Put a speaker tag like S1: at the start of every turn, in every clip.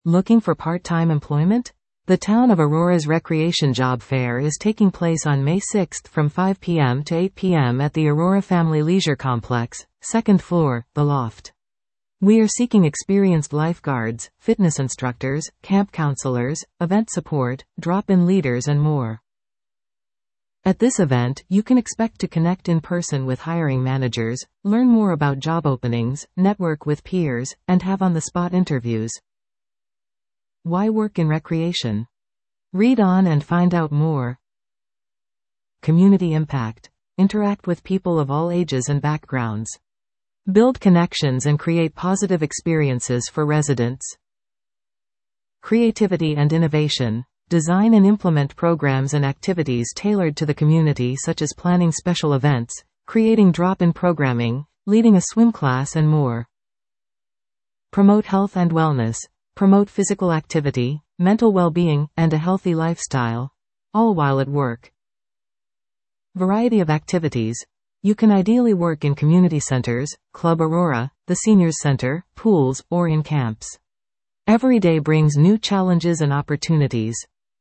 S1: Looking for part-time employment? The Town of Aurora's Recreation Job Fair is taking place on May 6 from 5 p.m. to 8 p.m. at the Aurora Family Leisure Complex, 2nd floor, The Loft. We are seeking experienced lifeguards, fitness instructors, camp counselors, event support, drop-in leaders and more. At this event, you can expect to connect in person with hiring managers, learn more about job openings, network with peers, and have on-the-spot interviews. Why work in recreation? Read on and find out more. Community impact. Interact with people of all ages and backgrounds. Build connections and create positive experiences for residents. Creativity and innovation. Design and implement programs and activities tailored to the community, such as planning special events, creating drop-in programming, leading a swim class and more. Promote health and wellness. Promote physical activity, mental well-being, and a healthy lifestyle, all while at work. Variety of activities. You can ideally work in community centers, Club Aurora, the Seniors Center, pools, or in camps. Every day brings new challenges and opportunities.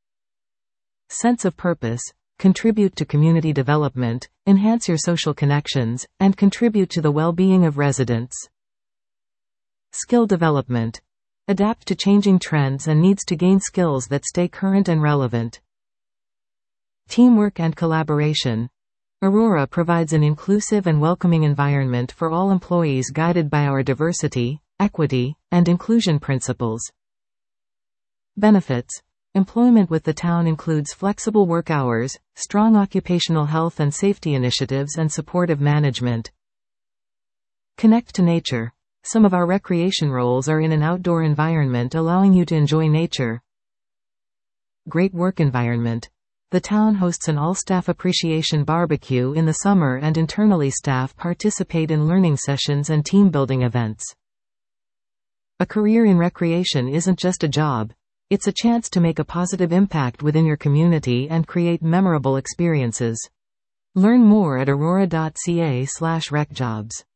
S1: Sense of purpose. Contribute to community development, enhance your social connections, and contribute to the well-being of residents. Skill development. Adapt to changing trends and needs to gain skills that stay current and relevant. Teamwork and collaboration. Aurora provides an inclusive and welcoming environment for all employees, guided by our diversity, equity, and inclusion principles. Benefits. Employment with the town includes flexible work hours, strong occupational health and safety initiatives, and supportive management. Connect to nature. Some of our recreation roles are in an outdoor environment, allowing you to enjoy nature. Great work environment. The town hosts an all-staff appreciation barbecue in the summer, and internally staff participate in learning sessions and team-building events. A career in recreation isn't just a job. It's a chance to make a positive impact within your community and create memorable experiences. Learn more at aurora.ca/recjobs.